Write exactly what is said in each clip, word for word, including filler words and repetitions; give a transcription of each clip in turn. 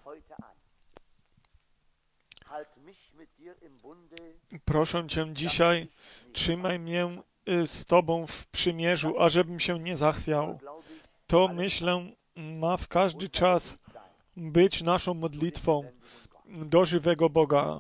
Proszę Cię dzisiaj, trzymaj mnie z Tobą w przymierzu, ażebym się nie zachwiał. To, myślę, ma w każdy czas być naszą modlitwą do żywego Boga.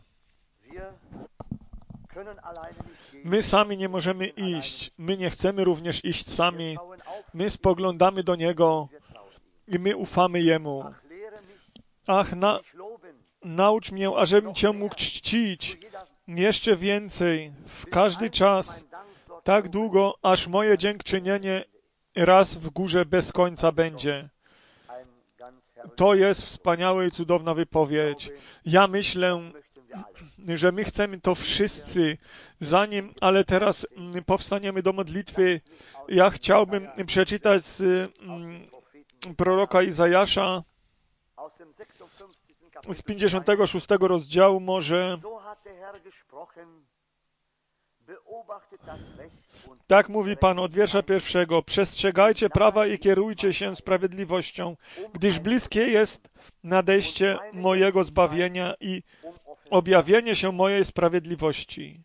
My sami nie możemy iść. My nie chcemy również iść sami. My spoglądamy do Niego i my ufamy Jemu. Ach, na, naucz mnie, ażebym Cię mógł czcić jeszcze więcej, w każdy czas, tak długo, aż moje dziękczynienie raz w górze bez końca będzie. To jest wspaniała i cudowna wypowiedź. Ja myślę, że my chcemy to wszyscy, zanim, ale teraz powstaniemy do modlitwy. Ja chciałbym przeczytać z mm, proroka Izajasza z pięćdziesiątego szóstego rozdziału może. Tak mówi Pan od wiersza pierwszego. Przestrzegajcie prawa i kierujcie się sprawiedliwością, gdyż bliskie jest nadejście mojego zbawienia i objawienie się mojej sprawiedliwości.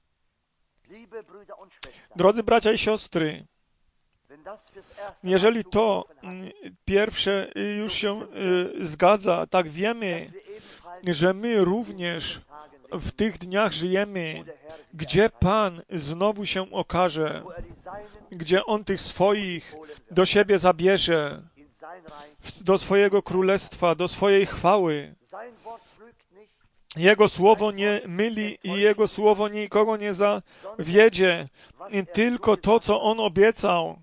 Drodzy bracia i siostry, jeżeli to pierwsze już się zgadza, tak wiemy, że my również w tych dniach żyjemy, gdzie Pan znowu się okaże, gdzie On tych swoich do siebie zabierze, do swojego królestwa, do swojej chwały. Jego słowo nie myli i Jego słowo nikogo nie zawiedzie. Tylko to, co On obiecał,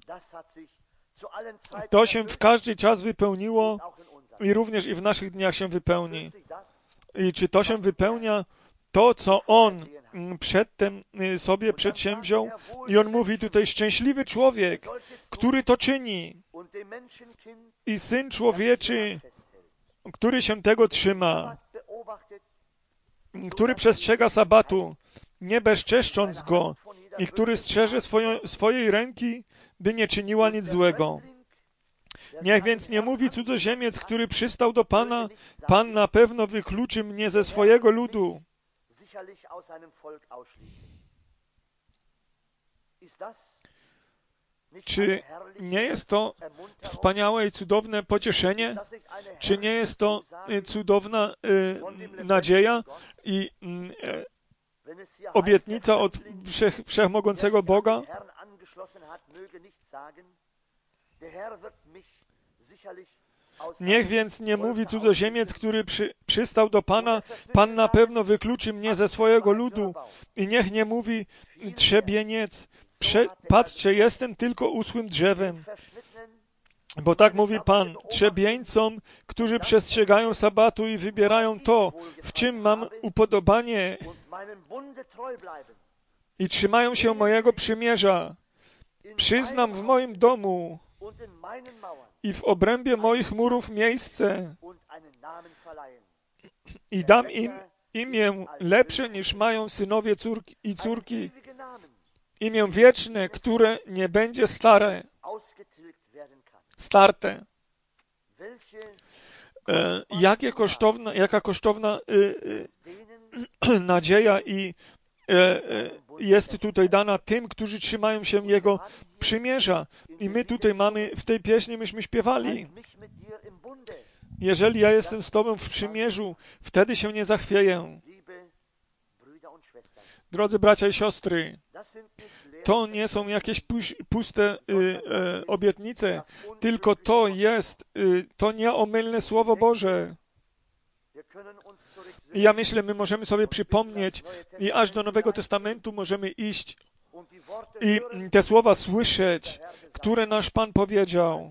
to się w każdy czas wypełniło i również i w naszych dniach się wypełni. I czy to się wypełnia? To, co On przedtem sobie przedsięwziął. I On mówi tutaj, szczęśliwy człowiek, który to czyni. I Syn Człowieczy, który się tego trzyma, który przestrzega sabatu, nie bezczeszcząc go, i który strzeże swoją, swojej ręki, by nie czyniła nic złego. Niech więc nie mówi cudzoziemiec, który przystał do Pana, Pan na pewno wykluczy mnie ze swojego ludu. Czy nie jest to wspaniałe i cudowne pocieszenie? Czy nie jest to cudowna y, nadzieja i y, obietnica od wszech, wszechmogącego Boga? Niech więc nie mówi cudzoziemiec, który przy, przystał do Pana, Pan na pewno wykluczy mnie ze swojego ludu. I niech nie mówi trzebieniec, prze, patrzcie, jestem tylko uschłym drzewem. Bo tak mówi Pan, trzebieńcom, którzy przestrzegają sabatu i wybierają to, w czym mam upodobanie i trzymają się mojego przymierza. Przyznam w moim domu i w obrębie moich murów miejsce i dam im imię lepsze niż mają synowie córki i córki, imię wieczne, które nie będzie stare, starte. E, jakie kosztowna, jaka kosztowna y, y, nadzieja i e, e, jest tutaj dana tym, którzy trzymają się Jego przymierza. I my tutaj mamy, w tej pieśni myśmy śpiewali. Jeżeli ja jestem z Tobą w przymierzu, wtedy się nie zachwieję. Drodzy bracia i siostry, to nie są jakieś puste y, y, obietnice, tylko to jest y, to nieomylne Słowo Boże. I ja myślę, my możemy sobie przypomnieć i aż do Nowego Testamentu możemy iść i te słowa słyszeć, które nasz Pan powiedział,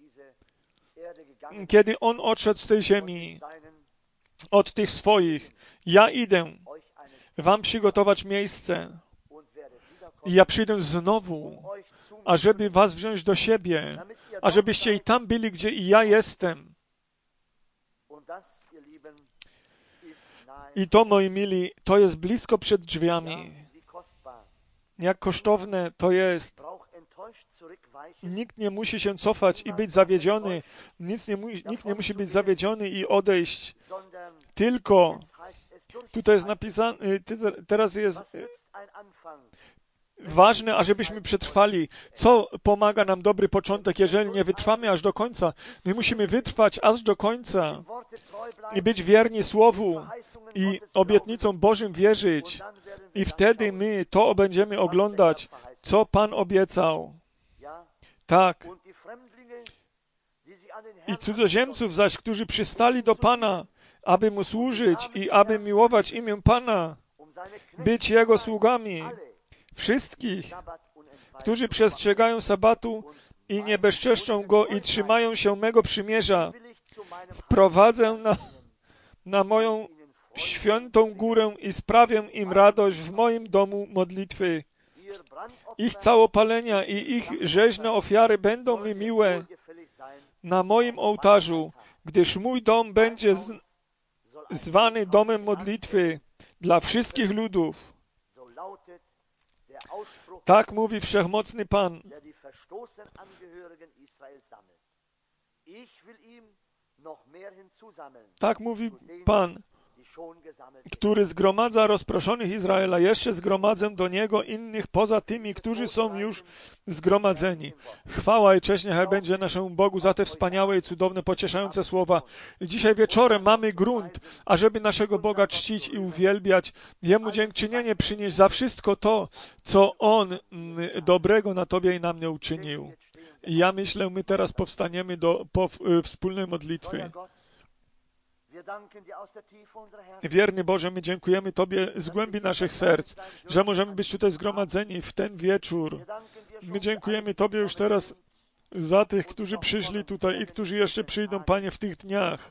kiedy On odszedł z tej ziemi od tych swoich. Ja idę wam przygotować miejsce i ja przyjdę znowu, ażeby was wziąć do siebie, ażebyście i tam byli, gdzie i ja jestem. I to, moi mili, to jest blisko przed drzwiami. Jak kosztowne to jest Nikt nie musi się cofać i być zawiedziony. Nic nie, nikt nie musi być zawiedziony i odejść. Tylko, tutaj jest napisane, teraz jest ważne, ażebyśmy przetrwali. Co pomaga nam dobry początek, jeżeli nie wytrwamy aż do końca? My musimy wytrwać aż do końca i być wierni Słowu i obietnicom Bożym wierzyć. I wtedy my to będziemy oglądać, co Pan obiecał. Tak. I cudzoziemców zaś, którzy przystali do Pana, aby Mu służyć i aby miłować imię Pana, być Jego sługami, wszystkich, którzy przestrzegają sabatu i nie bezczeszczą go i trzymają się mego przymierza, wprowadzę na, na moją świętą górę i sprawię im radość w moim domu modlitwy. Ich całopalenia i ich rzeźne ofiary będą mi miłe na moim ołtarzu, gdyż mój dom będzie z, zwany domem modlitwy dla wszystkich ludów. Tak mówi Wszechmocny Pan. Tak mówi Pan, który zgromadza rozproszonych Izraela. Jeszcze zgromadzę do Niego innych poza tymi, którzy są już zgromadzeni. Chwała i cześć niechaj będzie naszemu Bogu za te wspaniałe i cudowne, pocieszające słowa. Dzisiaj wieczorem mamy grunt, ażeby naszego Boga czcić i uwielbiać. Jemu dziękczynienie przynieść za wszystko to, co On dobrego na Tobie i na mnie uczynił. I ja myślę, my teraz powstaniemy do po, wspólnej modlitwy. Wierny Boże, my dziękujemy Tobie z głębi naszych serc, że możemy być tutaj zgromadzeni w ten wieczór. My dziękujemy Tobie już teraz za tych, którzy przyszli tutaj i którzy jeszcze przyjdą, Panie, w tych dniach.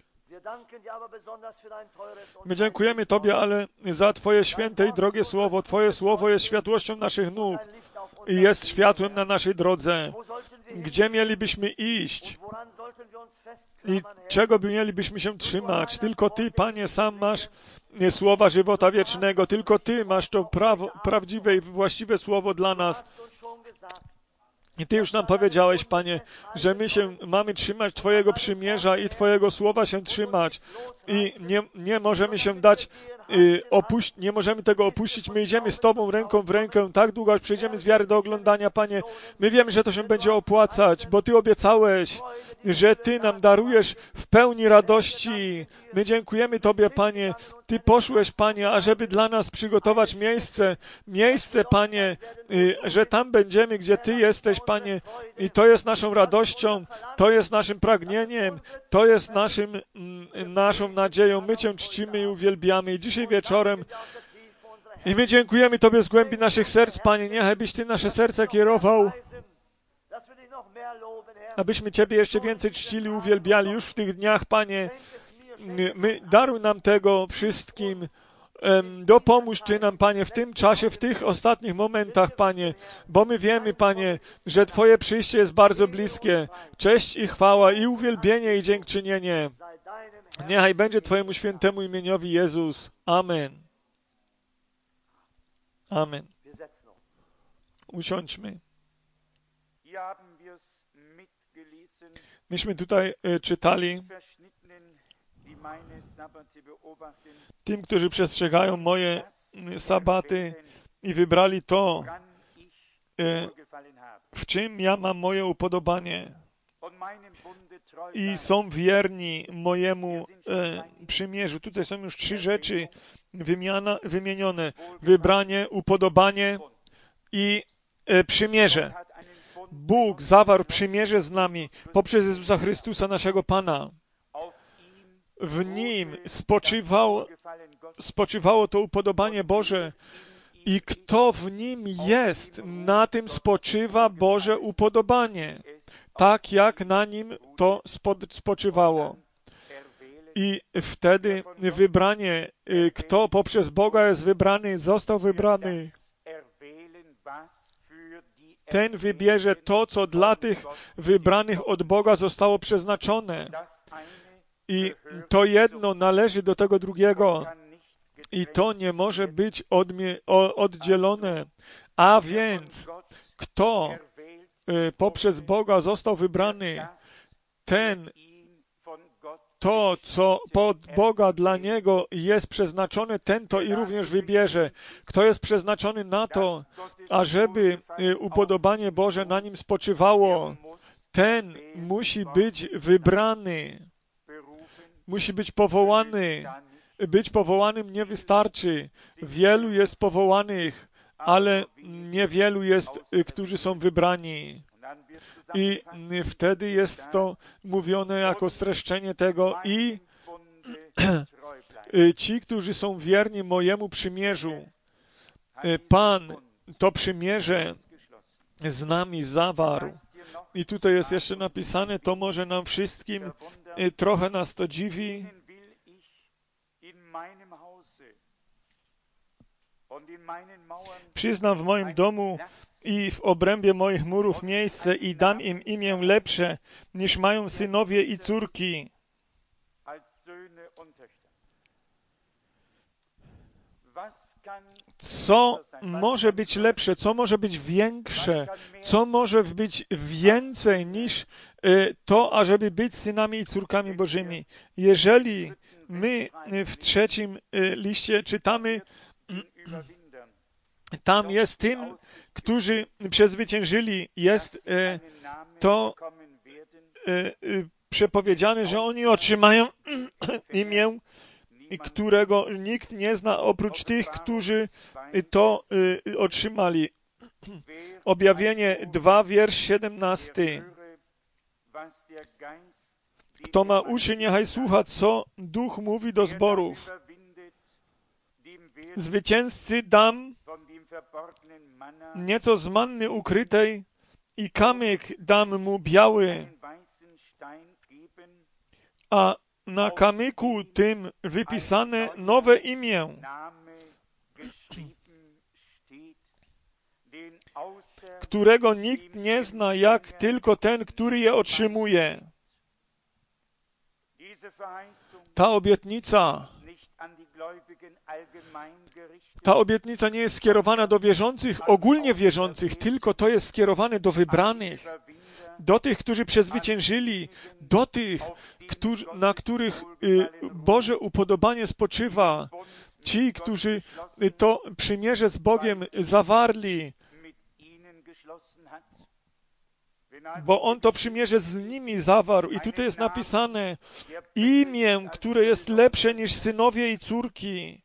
My dziękujemy Tobie, ale za Twoje święte i drogie słowo. Twoje słowo jest światłością naszych nóg i jest światłem na naszej drodze. Gdzie mielibyśmy iść? I czego by mielibyśmy się trzymać? Tylko Ty, Panie, sam masz słowa żywota wiecznego. Tylko Ty masz to prawo, prawdziwe i właściwe słowo dla nas. I Ty już nam powiedziałeś, Panie, że my się mamy trzymać Twojego przymierza i Twojego słowa się trzymać. I nie, nie możemy się dać, y, opuść, nie możemy tego opuścić. My idziemy z Tobą ręką w rękę, tak długo, aż przejdziemy z wiary do oglądania, Panie. My wiemy, że to się będzie opłacać, bo Ty obiecałeś, że Ty nam darujesz w pełni radości. My dziękujemy Tobie, Panie. Ty poszłeś, Panie, ażeby dla nas przygotować miejsce, miejsce, Panie, y, że tam będziemy, gdzie Ty jesteś, Panie. I to jest naszą radością, to jest naszym pragnieniem, to jest naszym, mm, naszą nadzieją. My Cię czcimy i uwielbiamy. I dzisiaj wieczorem i my dziękujemy Tobie z głębi naszych serc, Panie. Niechaj byś Ty nasze serca kierował, abyśmy Ciebie jeszcze więcej czcili, uwielbiali już w tych dniach, Panie. My, daruj nam tego wszystkim. Dopomóż Ty nam, Panie, w tym czasie, w tych ostatnich momentach, Panie, bo my wiemy, Panie, że Twoje przyjście jest bardzo bliskie. Cześć i chwała, i uwielbienie, i dziękczynienie. Niechaj będzie Twojemu świętemu imieniowi Jezus. Amen. Amen. Usiądźmy. Myśmy tutaj y, czytali tym, którzy przestrzegają moje sabaty i wybrali to, y, w czym ja mam moje upodobanie i są wierni mojemu y, przymierzu. Tutaj są już trzy rzeczy wymiana, wymienione. Wybranie, upodobanie i y, przymierze. Bóg zawarł przymierze z nami poprzez Jezusa Chrystusa, naszego Pana. W Nim spoczywał, spoczywało to upodobanie Boże i kto w Nim jest, na tym spoczywa Boże upodobanie, tak jak na Nim to spoczywało. I wtedy wybranie, kto poprzez Boga jest wybrany, został wybrany. Ten wybierze to, co dla tych wybranych od Boga zostało przeznaczone. I to jedno należy do tego drugiego. I to nie może być odmie- oddzielone. A więc, kto poprzez Boga został wybrany, ten, to, co pod Boga dla niego jest przeznaczone, ten to i również wybierze. Kto jest przeznaczony na to, ażeby upodobanie Boże na nim spoczywało, ten musi być wybrany, musi być powołany. Być powołanym nie wystarczy. Wielu jest powołanych, ale niewielu jest, którzy są wybrani. I wtedy jest to mówione jako streszczenie tego i ci, którzy są wierni mojemu przymierzu. Pan to przymierze z nami zawarł. I tutaj jest jeszcze napisane, to może nam wszystkim, trochę nas to dziwi. Przyznam w moim domu i w obrębie moich murów miejsce i dam im imię lepsze, niż mają synowie i córki. Co może być lepsze, co może być większe, co może być więcej niż to, ażeby być synami i córkami Bożymi. Jeżeli my w trzecim liście czytamy, tam jest tym, którzy przezwyciężyli, jest to przepowiedziane, że oni otrzymają imię, którego nikt nie zna oprócz tych, którzy to otrzymali. Objawienie dwa, wiersz siedemnasty. Kto ma uszy, niechaj słucha, co Duch mówi do zborów. Zwycięzcy dam nieco z manny ukrytej i kamyk dam mu biały, a na kamyku tym wypisane nowe imię, którego nikt nie zna, jak tylko ten, który je otrzymuje. Ta obietnica, ta obietnica nie jest skierowana do wierzących, ogólnie wierzących, tylko to jest skierowane do wybranych, do tych, którzy przezwyciężyli, do tych, którzy, na których y, Boże upodobanie spoczywa, ci, którzy y, to przymierze z Bogiem zawarli, bo On to przymierze z nimi zawarł. I tutaj jest napisane imię, które jest lepsze niż synowie i córki.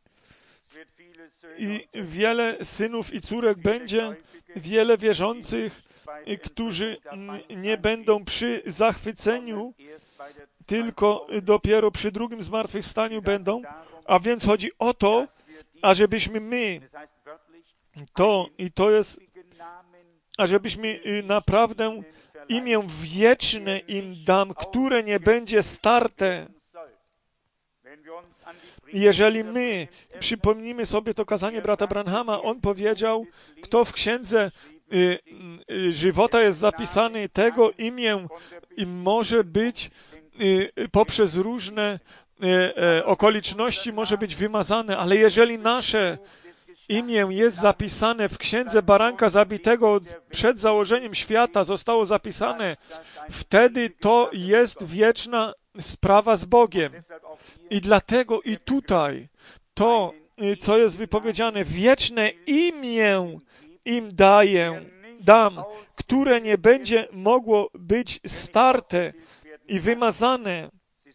I wiele synów i córek będzie, wiele wierzących, którzy nie będą przy zachwyceniu, tylko dopiero przy drugim zmartwychwstaniu będą. A więc chodzi o to, ażebyśmy my to, i to jest, ażebyśmy naprawdę imię wieczne im dam, które nie będzie starte. Jeżeli my przypomnimy sobie to kazanie brata Branhama, on powiedział, kto w księdze y, y, żywota jest zapisany, tego imię i może być y, poprzez różne y, y, okoliczności może być wymazane, ale jeżeli nasze imię jest zapisane w księdze baranka zabitego przed założeniem świata, zostało zapisane, wtedy to jest wieczna sprawa z Bogiem. I dlatego i tutaj to, co jest wypowiedziane, wieczne imię im daję, dam, które nie będzie mogło być starte i wymazane.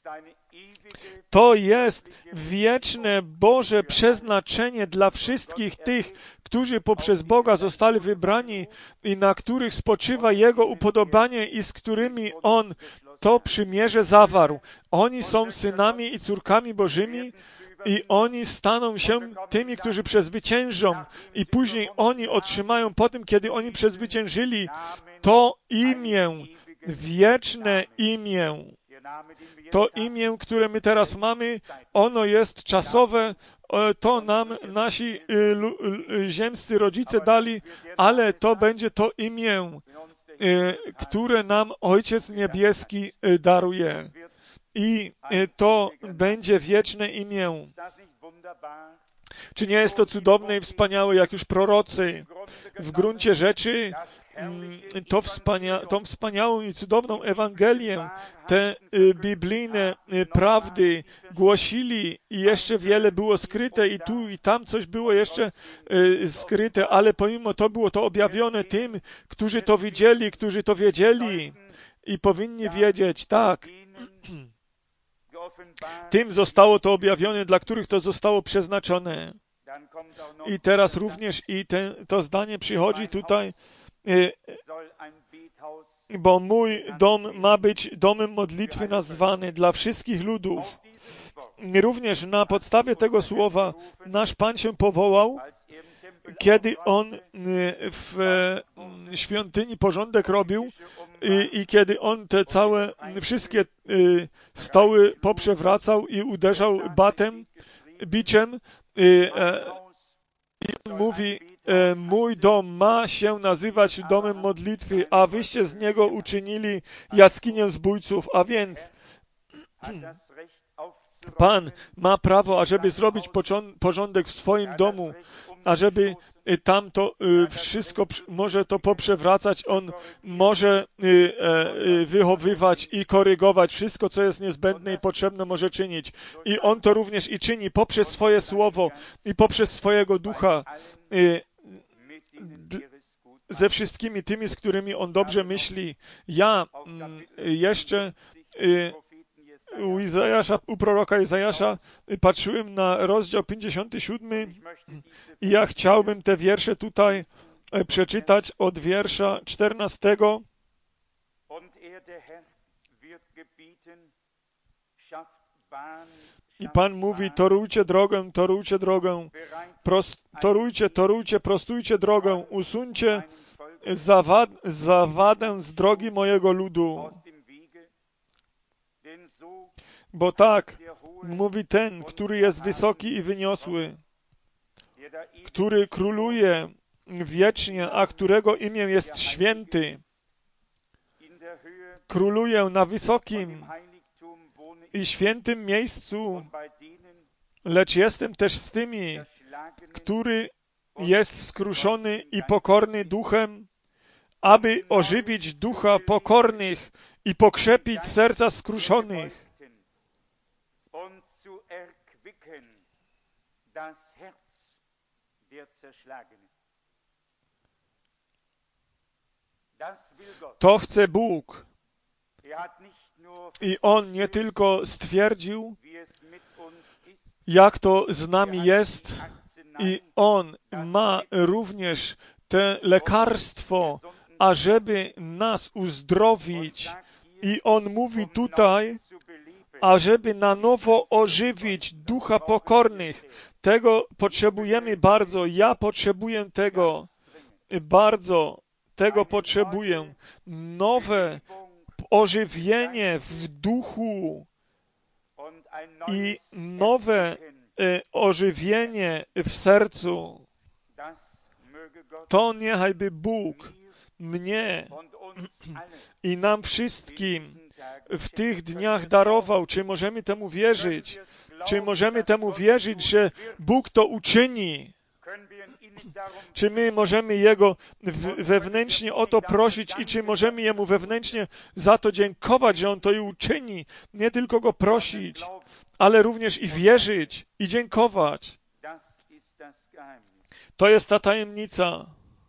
To jest wieczne Boże przeznaczenie dla wszystkich tych, którzy poprzez Boga zostali wybrani i na których spoczywa Jego upodobanie i z którymi On to przymierze zawarł. Oni są synami i córkami Bożymi i oni staną się tymi, którzy przezwyciężą i później oni otrzymają po tym, kiedy oni przezwyciężyli to imię, wieczne imię. To imię, które my teraz mamy, ono jest czasowe, to nam nasi ziemscy rodzice dali, ale to będzie to imię, które nam Ojciec Niebieski daruje. I to będzie wieczne imię. Czy nie jest to cudowne i wspaniałe, jak już prorocy w gruncie rzeczy to wspania- tą wspaniałą i cudowną Ewangelię, te y, biblijne y, prawdy głosili i jeszcze wiele było skryte i tu i tam coś było jeszcze y, skryte, ale pomimo to było to objawione tym, którzy to widzieli, którzy to wiedzieli i powinni wiedzieć, tak, tym zostało to objawione, dla których to zostało przeznaczone. I teraz również i ten, to zdanie przychodzi tutaj, bo mój dom ma być domem modlitwy nazwany dla wszystkich ludów. Również na podstawie tego słowa nasz Pan się powołał, kiedy On w świątyni porządek robił i, i kiedy On te całe, wszystkie stoły poprzewracał i uderzał batem, biciem, i, i on mówi, mój dom ma się nazywać domem modlitwy, a wyście z niego uczynili jaskinię zbójców, a więc Pan ma prawo, ażeby zrobić porządek w swoim domu, ażeby tam to wszystko może to poprzewracać, On może wychowywać i korygować wszystko, co jest niezbędne i potrzebne może czynić. I On to również i czyni poprzez swoje słowo i poprzez swojego ducha ze wszystkimi tymi, z którymi On dobrze myśli. Ja jeszcze u Izajasza, u proroka Izajasza patrzyłem na rozdział pięćdziesiąty siódmy i ja chciałbym te wiersze tutaj przeczytać od wiersza czternastego. I Pan mówi, torujcie drogę, torujcie drogę, prost, torujcie, torujcie, prostujcie drogę, usuńcie zawad, zawadę z drogi mojego ludu. Bo tak mówi ten, który jest wysoki i wyniosły, który króluje wiecznie, a którego imię jest święty. Króluje na wysokim i świętym miejscu, lecz jestem też z tymi, który jest skruszony i pokorny duchem, aby ożywić ducha pokornych i pokrzepić serca skruszonych. To chce Bóg. I On nie tylko stwierdził, jak to z nami jest, i On ma również te lekarstwo, ażeby nas uzdrowić. I On mówi tutaj, ażeby na nowo ożywić ducha pokornych. Tego potrzebujemy bardzo. Ja potrzebuję tego. Bardzo tego potrzebuję. Nowe ożywienie w duchu i nowe e, ożywienie w sercu. To niechajby Bóg mnie i nam wszystkim w tych dniach darował. Czy możemy temu wierzyć? Czy możemy temu wierzyć, że Bóg to uczyni? Czy my możemy Jego wewnętrznie o to prosić i czy możemy Jemu wewnętrznie za to dziękować, że On to i uczyni? Nie tylko Go prosić, ale również i wierzyć i dziękować. To jest ta tajemnica.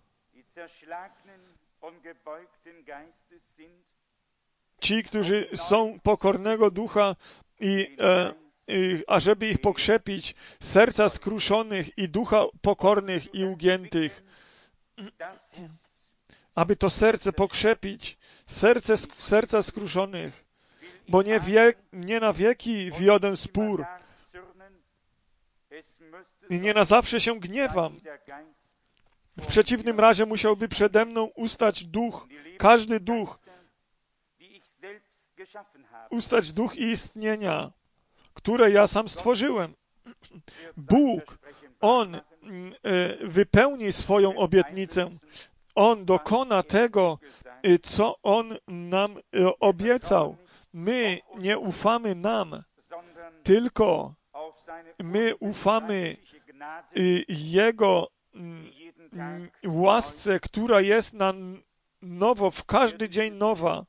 Ci, którzy są pokornego ducha i e, ażeby ich pokrzepić, serca skruszonych i ducha pokornych i ugiętych, aby to serce pokrzepić, serce, serca skruszonych, bo nie, wie, nie na wieki wiodę spór i nie na zawsze się gniewam. W przeciwnym razie musiałby przede mną ustać duch, każdy duch, ustać duch istnienia, które ja sam stworzyłem. Bóg, On wypełni swoją obietnicę. On dokona tego, co On nam obiecał. My nie ufamy nam, tylko my ufamy Jego łasce, która jest na nowo, w każdy dzień nowa.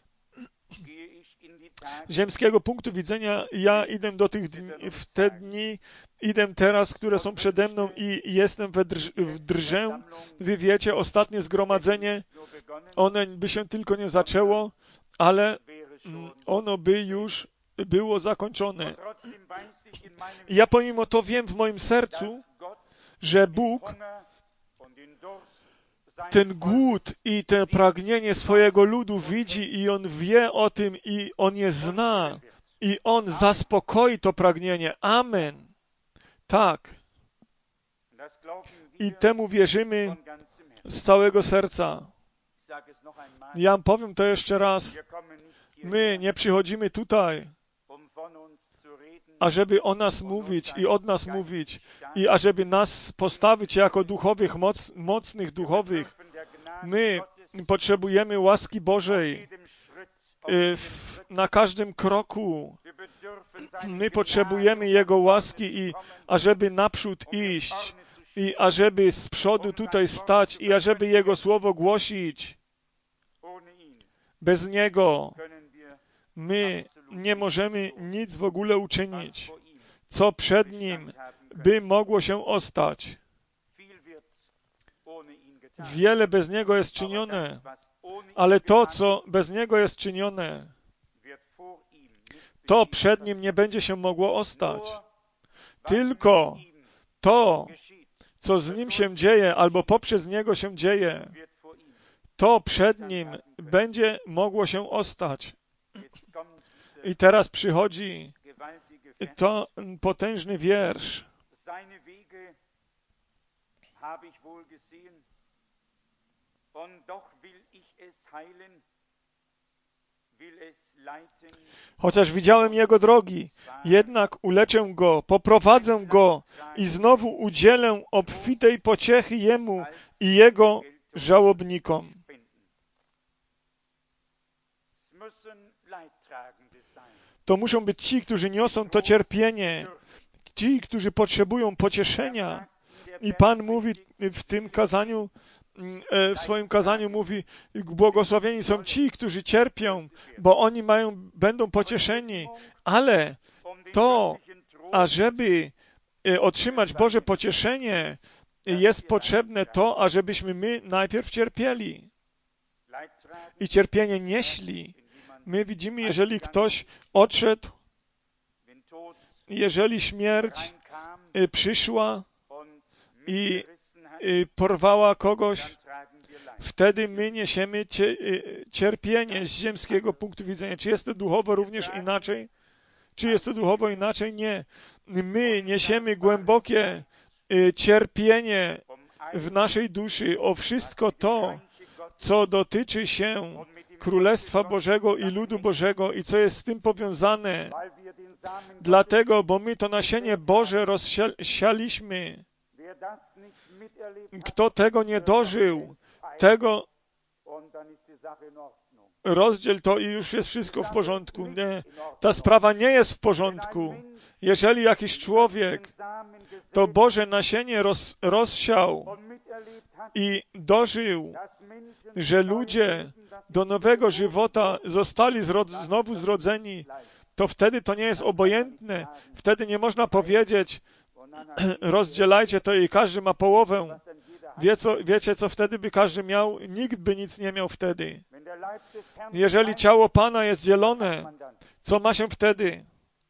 Z ziemskiego punktu widzenia ja idę do tych dni, w te dni, idę teraz, które są przede mną i jestem we drż, w drżę. Wy wiecie, ostatnie zgromadzenie, ono by się tylko nie zaczęło, ale ono by już było zakończone. I ja pomimo to wiem w moim sercu, że Bóg ten głód i to pragnienie swojego ludu widzi i On wie o tym i On je zna i On zaspokoi to pragnienie. Amen. Tak. I temu wierzymy z całego serca. Ja powiem to jeszcze raz. My nie przychodzimy tutaj, ażeby o nas mówić i od nas mówić i ażeby nas postawić jako duchowych, moc, mocnych duchowych. My potrzebujemy łaski Bożej w, na każdym kroku. My potrzebujemy Jego łaski i ażeby naprzód iść i ażeby z przodu tutaj stać i ażeby Jego słowo głosić. Bez Niego my nie możemy nic w ogóle uczynić, co przed Nim by mogło się ostać. Wiele bez Niego jest czynione, ale to, co bez Niego jest czynione, to przed Nim nie będzie się mogło ostać. Tylko to, co z Nim się dzieje, albo poprzez Niego się dzieje, to przed Nim będzie mogło się ostać. I teraz przychodzi to potężny wiersz. Chociaż widziałem Jego drogi, jednak uleczę Go, poprowadzę Go i znowu udzielę obfitej pociechy Jemu i Jego żałobnikom. To muszą być ci, którzy niosą to cierpienie, ci, którzy potrzebują pocieszenia. I Pan mówi w tym kazaniu, w swoim kazaniu mówi, błogosławieni są ci, którzy cierpią, bo oni mają, będą pocieszeni. Ale to, ażeby otrzymać Boże pocieszenie, jest potrzebne to, ażebyśmy my najpierw cierpieli i cierpienie nieśli. My widzimy, jeżeli ktoś odszedł, jeżeli śmierć przyszła i porwała kogoś, wtedy my niesiemy cierpienie z ziemskiego punktu widzenia. Czy jest to duchowo również inaczej? Czy jest to duchowo inaczej? Nie. My niesiemy głębokie cierpienie w naszej duszy o wszystko to, co dotyczy się Królestwa Bożego i ludu Bożego i co jest z tym powiązane. Dlatego, bo my to nasienie Boże rozsialiśmy. Kto tego nie dożył, tego rozdziel to i już jest wszystko w porządku. Nie, ta sprawa nie jest w porządku. Jeżeli jakiś człowiek to Boże nasienie roz, rozsiał i dożył, że ludzie do nowego żywota zostali zro- znowu zrodzeni, to wtedy to nie jest obojętne. Wtedy nie można powiedzieć, rozdzielajcie to i każdy ma połowę. Wie co, wiecie, co wtedy by każdy miał? Nikt by nic nie miał wtedy. Jeżeli ciało Pana jest dzielone, co ma się wtedy?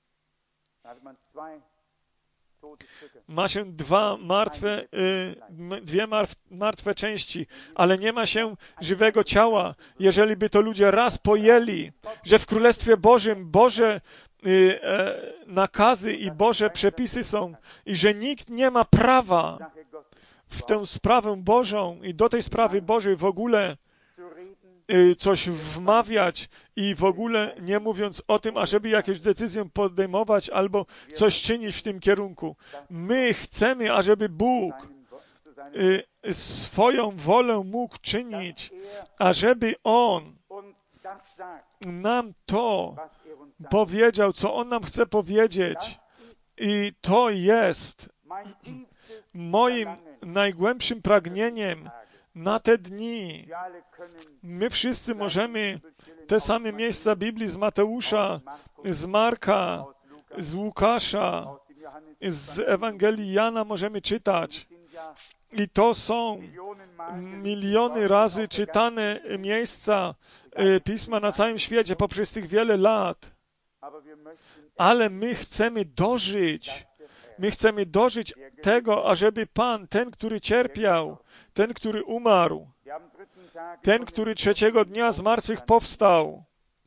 Ma się dwa martwe, y, dwie martwe części, ale nie ma się żywego ciała. Jeżeli by to ludzie raz pojęli, że w Królestwie Bożym Boże y, e, nakazy i Boże przepisy są i że nikt nie ma prawa w tę sprawę Bożą i do tej sprawy Bożej w ogóle y, coś wmawiać i w ogóle nie mówiąc o tym, ażeby jakąś decyzję podejmować albo coś czynić w tym kierunku. My chcemy, ażeby Bóg y, swoją wolę mógł czynić, ażeby On nam to powiedział, co On nam chce powiedzieć. I to jest Moim najgłębszym pragnieniem na te dni, my wszyscy możemy te same miejsca Biblii z Mateusza, z Marka, z Łukasza, z Ewangelii Jana możemy czytać. I to są miliony razy czytane miejsca Pisma na całym świecie poprzez tych wiele lat. Ale my chcemy dożyć, my chcemy dożyć tego, ażeby Pan, ten, który cierpiał, ten, który umarł, ten, który trzeciego dnia z martwych powstał,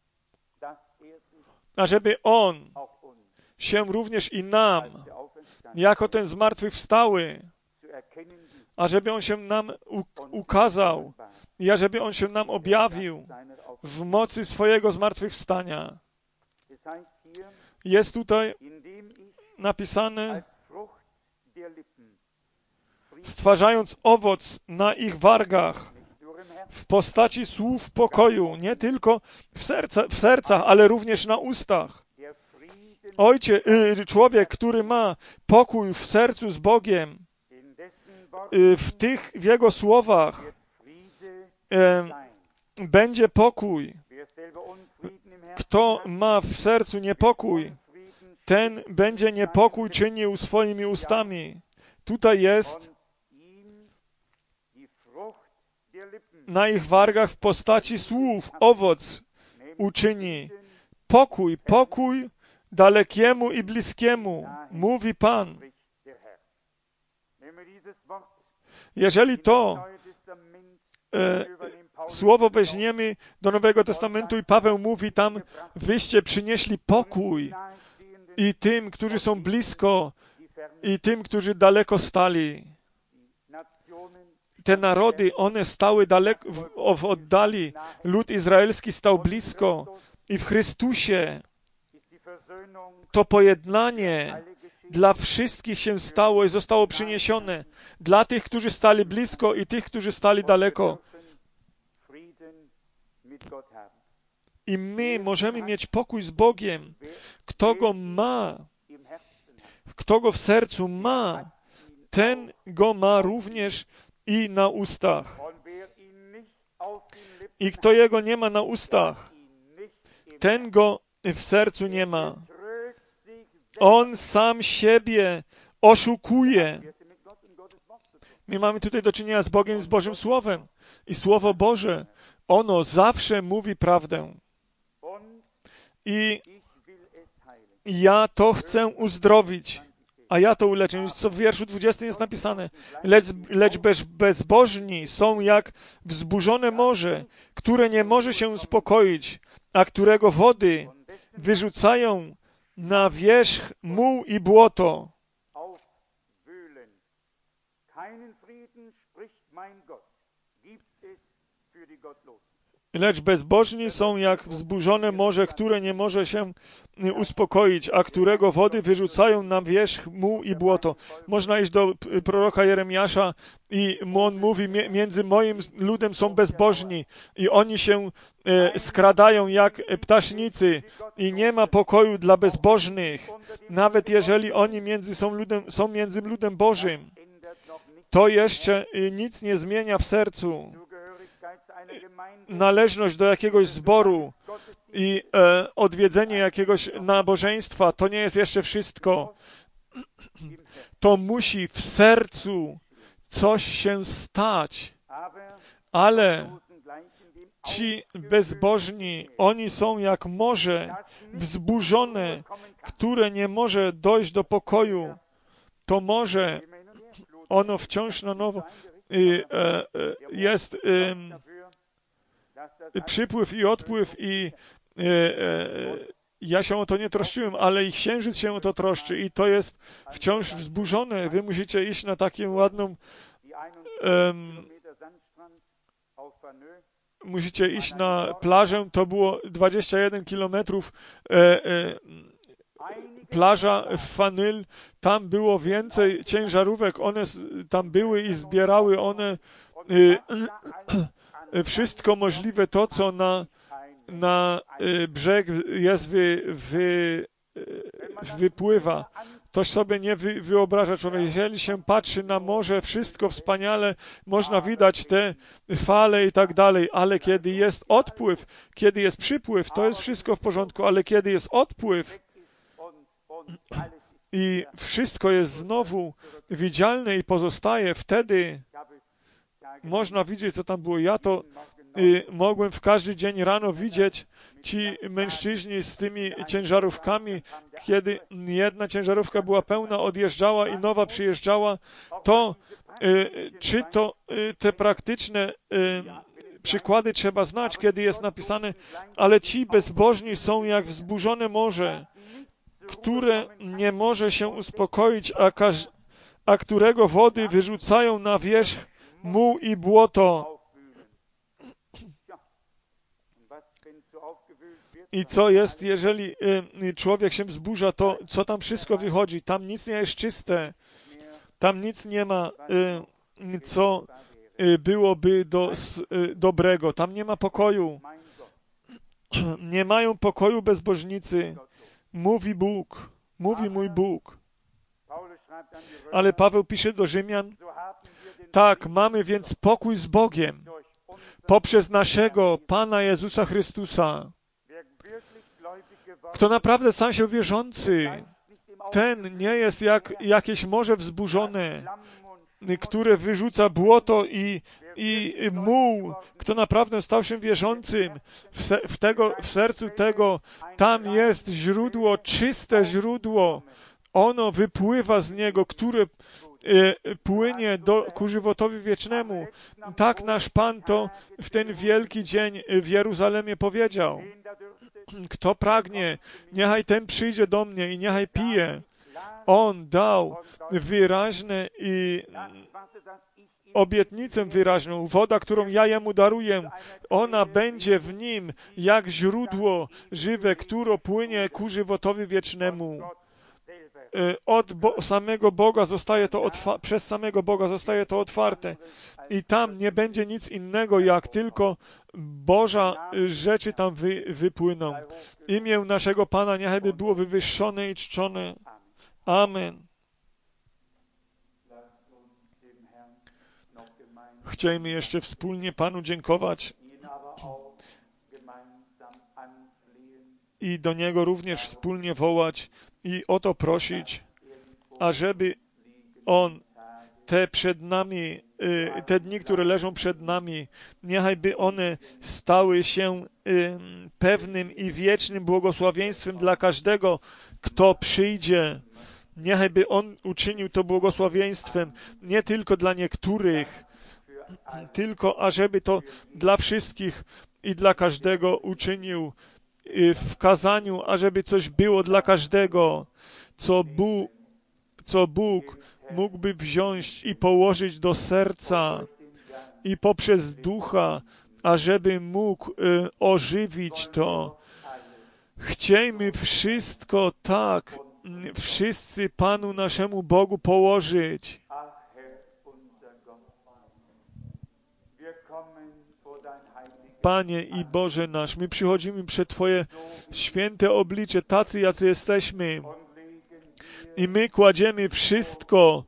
ażeby On się również i nam, jako ten zmartwychwstały, ażeby On się nam ukazał i ażeby On się nam objawił w mocy swojego zmartwychwstania. Jest tutaj napisane, stwarzając owoc na ich wargach w postaci słów pokoju, nie tylko w, serca, w sercach, ale również na ustach. Ojciec, człowiek, który ma pokój w sercu z Bogiem, w tych, w Jego słowach będzie pokój. Kto ma w sercu niepokój, ten będzie niepokój czynił swoimi ustami. Tutaj jest na ich wargach w postaci słów owoc uczyni. Pokój, pokój dalekiemu i bliskiemu, mówi Pan. Jeżeli to e, słowo weźmiemy do Nowego Testamentu i Paweł mówi tam, wyście przynieśli pokój i tym, którzy są blisko, i tym, którzy daleko stali. Te narody, one stały daleko, w, w oddali. Lud izraelski stał blisko i w Chrystusie to pojednanie dla wszystkich się stało i zostało przyniesione. Dla tych, którzy stali blisko i tych, którzy stali daleko. I my możemy mieć pokój z Bogiem. Kto go ma, kto go w sercu ma, ten go ma również i na ustach. I kto jego nie ma na ustach, ten go w sercu nie ma. On sam siebie oszukuje. My mamy tutaj do czynienia z Bogiem i z Bożym Słowem. I Słowo Boże, ono zawsze mówi prawdę. I ja to chcę uzdrowić, a ja to uleczę. Co w wierszu dwudziestym jest napisane. Lecz, lecz bez, bezbożni są jak wzburzone morze, które nie może się uspokoić, a którego wody wyrzucają na wierzch muł i błoto. Lecz bezbożni są jak wzburzone morze, które nie może się uspokoić, a którego wody wyrzucają na wierzch muł i błoto. Można iść do proroka Jeremiasza i on mówi, między moim ludem są bezbożni i oni się e, skradają jak ptasznicy i nie ma pokoju dla bezbożnych, nawet jeżeli oni między są, ludem, są między ludem Bożym. To jeszcze nic nie zmienia w sercu. Należność do jakiegoś zboru i e, odwiedzenie jakiegoś nabożeństwa, to nie jest jeszcze wszystko. To musi w sercu coś się stać. Ale ci bezbożni, oni są jak morze wzburzone, które nie może dojść do pokoju. To morze, ono wciąż na nowo y, e, jest y, przypływ i odpływ i e, e, ja się o to nie troszczyłem, ale i księżyc się o to troszczy i to jest wciąż wzburzone. Wy musicie iść na taką ładną um, musicie iść na plażę, to było dwadzieścia jeden kilometrów e, e, plaża w Fanyl, tam było więcej ciężarówek, one tam były i zbierały one e, wszystko możliwe, to co na, na brzeg jest wy, wy, wypływa. Ktoś sobie nie wy, wyobraża człowiek. Jeżeli się patrzy na morze, wszystko wspaniale, można widać te fale i tak dalej, ale kiedy jest odpływ, kiedy jest przypływ, to jest wszystko w porządku, ale kiedy jest odpływ i wszystko jest znowu widzialne i pozostaje, wtedy można widzieć, co tam było. Ja to y, mogłem w każdy dzień rano widzieć ci mężczyźni z tymi ciężarówkami, kiedy jedna ciężarówka była pełna, odjeżdżała i nowa przyjeżdżała, to y, czy to y, te praktyczne y, przykłady trzeba znać, kiedy jest napisane, ale ci bezbożni są jak wzburzone morze, które nie może się uspokoić, a, każ, a którego wody wyrzucają na wierzch muł i błoto. I co jest, jeżeli y, człowiek się wzburza, to co tam wszystko wychodzi? Tam nic nie jest czyste. Tam nic nie ma, y, co y, byłoby do, y, dobrego. Tam nie ma pokoju. Nie mają pokoju bezbożnicy. Mówi Bóg. Mówi mój Bóg. Ale Paweł pisze do Rzymian, tak, mamy więc pokój z Bogiem poprzez naszego Pana Jezusa Chrystusa. Kto naprawdę stał się wierzący, ten nie jest jak jakieś morze wzburzone, które wyrzuca błoto i, i muł. Kto naprawdę stał się wierzącym, w, se, w, tego, w sercu tego, tam jest źródło, czyste źródło. Ono wypływa z niego, które e, płynie do, ku żywotowi wiecznemu. Tak nasz Pan to w ten wielki dzień w Jeruzalemie powiedział. Kto pragnie, niechaj ten przyjdzie do mnie i niechaj pije. On dał wyraźne i obietnicę wyraźną. Woda, którą ja jemu daruję, ona będzie w nim jak źródło żywe, które płynie ku żywotowi wiecznemu. Od bo- samego Boga zostaje to otwa- przez samego Boga zostaje to otwarte i tam nie będzie nic innego, jak tylko Boża rzeczy tam wy- wypłyną. Imię naszego Pana niechaj by było wywyższone i czczone. Amen. Chcielibyśmy jeszcze wspólnie Panu dziękować i do Niego również wspólnie wołać i o to prosić, ażeby On te przed nami, te dni, które leżą przed nami, niechaj by one stały się pewnym i wiecznym błogosławieństwem dla każdego, kto przyjdzie. Niechaj by On uczynił to błogosławieństwem nie tylko dla niektórych, tylko ażeby to dla wszystkich i dla każdego uczynił w kazaniu, ażeby coś było dla każdego, co Bóg, co Bóg mógłby wziąć i położyć do serca i poprzez ducha, ażeby mógł y, ożywić to. Chciejmy wszystko tak, wszyscy Panu naszemu Bogu położyć. Panie i Boże nasz, my przychodzimy przed Twoje święte oblicze, tacy, jacy jesteśmy. I my kładziemy wszystko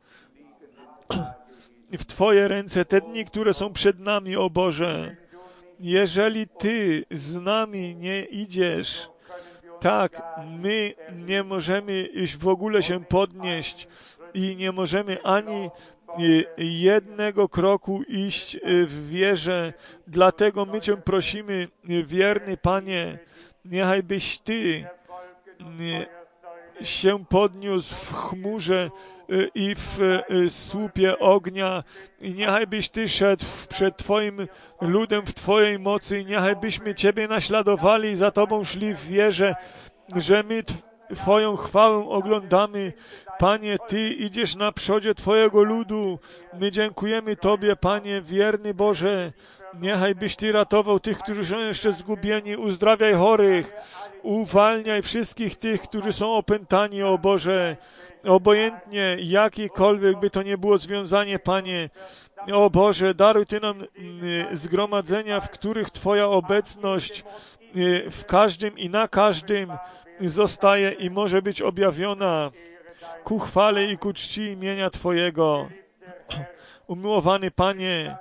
w Twoje ręce, te dni, które są przed nami, o Boże. Jeżeli Ty z nami nie idziesz, tak, my nie możemy już w ogóle się podnieść i nie możemy ani jednego kroku iść w wierze. Dlatego my Cię prosimy, wierny Panie, niechaj byś Ty się podniósł w chmurze i w słupie ognia i niechaj byś Ty szedł przed Twoim ludem w Twojej mocy i niechaj byśmy Ciebie naśladowali i za Tobą szli w wierze, że my Twoją chwałę oglądamy. Panie, Ty idziesz na przodzie Twojego ludu. My dziękujemy Tobie, Panie, wierny Boże. Niechaj byś Ty ratował tych, którzy są jeszcze zgubieni. Uzdrawiaj chorych. Uwalniaj wszystkich tych, którzy są opętani, o Boże. Obojętnie, jakikolwiek by to nie było związanie, Panie. O Boże, daruj Ty nam zgromadzenia, w których Twoja obecność w każdym i na każdym zostaje i może być objawiona. ku chwale i ku czci imienia Twojego. Umiłowany Panie,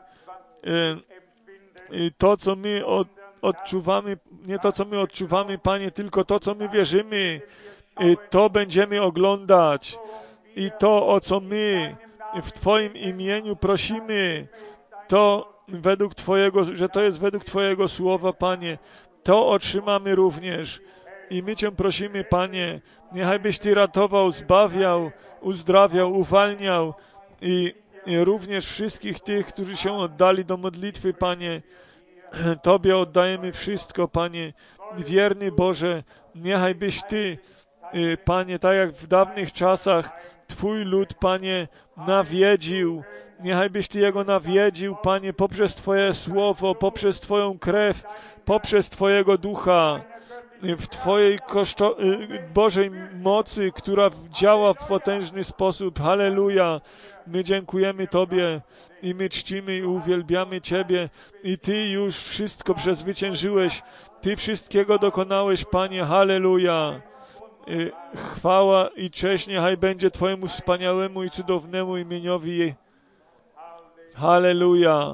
to, co my od, odczuwamy, nie to, co my odczuwamy, Panie, tylko to, co my wierzymy, to będziemy oglądać. I to, o co my w Twoim imieniu prosimy, to według Twojego, że to jest według Twojego słowa, Panie, to otrzymamy również. I my Cię prosimy, Panie, niechaj byś Ty ratował, zbawiał, uzdrawiał, uwalniał i, i również wszystkich tych, którzy się oddali do modlitwy, Panie. Tobie oddajemy wszystko, Panie. Wierny Boże, niechaj byś Ty, Panie, tak jak w dawnych czasach, Twój lud, Panie, nawiedził. Niechaj byś Ty jego nawiedził, Panie, poprzez Twoje słowo, poprzez Twoją krew, poprzez Twojego ducha, w Twojej koszto- Bożej mocy, która działa w potężny sposób. Halleluja! My dziękujemy Tobie i my czcimy i uwielbiamy Ciebie i Ty już wszystko przezwyciężyłeś. Ty wszystkiego dokonałeś, Panie. Halleluja! Chwała i cześć niechaj będzie Twojemu wspaniałemu i cudownemu imieniowi. Halleluja!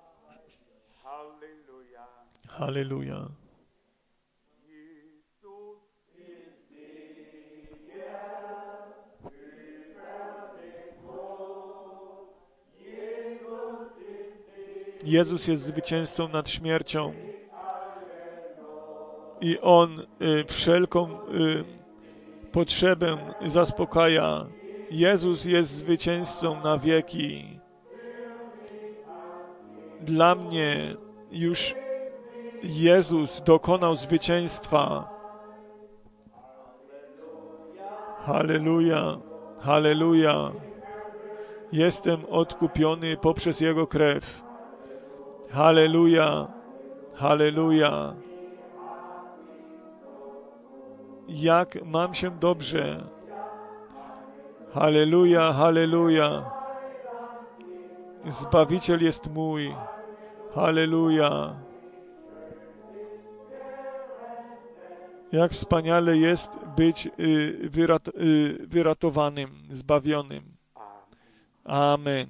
Halleluja! Jezus jest zwycięzcą nad śmiercią i On y, wszelką y, potrzebę zaspokaja. Jezus jest zwycięzcą na wieki. Dla mnie już Jezus dokonał zwycięstwa. Halleluja, halleluja. Jestem odkupiony poprzez Jego krew. Halleluja, halleluja. Jak mam się dobrze. Halleluja, halleluja. Zbawiciel jest mój. Halleluja. Jak wspaniale jest być y, wyrat, y, wyratowanym, zbawionym. Amen.